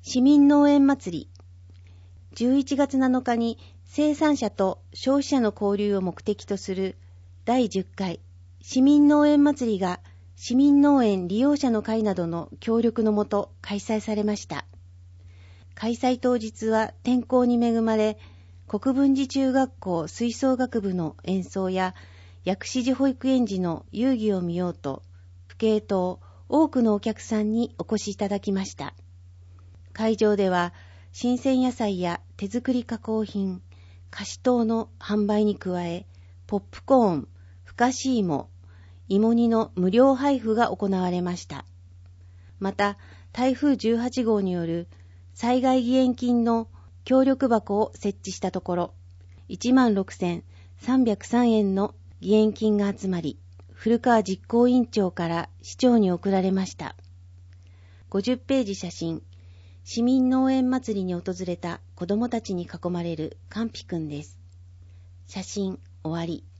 市民農園祭り。11月7日に生産者と消費者の交流を目的とする第10回市民農園祭りが市民農園利用者の会などの協力のもと開催されました。開催当日は天候に恵まれ、国分寺中学校吹奏楽部の演奏や薬師寺保育園児の遊戯を見ようと、府警等多くのお客さんにお越しいただきました。会場では新鮮野菜や手作り加工品、菓子等の販売に加え、ポップコーン、ふかし芋、芋煮の無料配布が行われました。また、台風18号による災害義援金の協力箱を設置したところ、16,303 円の義援金が集まり、古川実行委員長から市長に送られました。50ページ写真、市民農園祭りに訪れた子どもたちに囲まれるカンピくんです。写真終わり。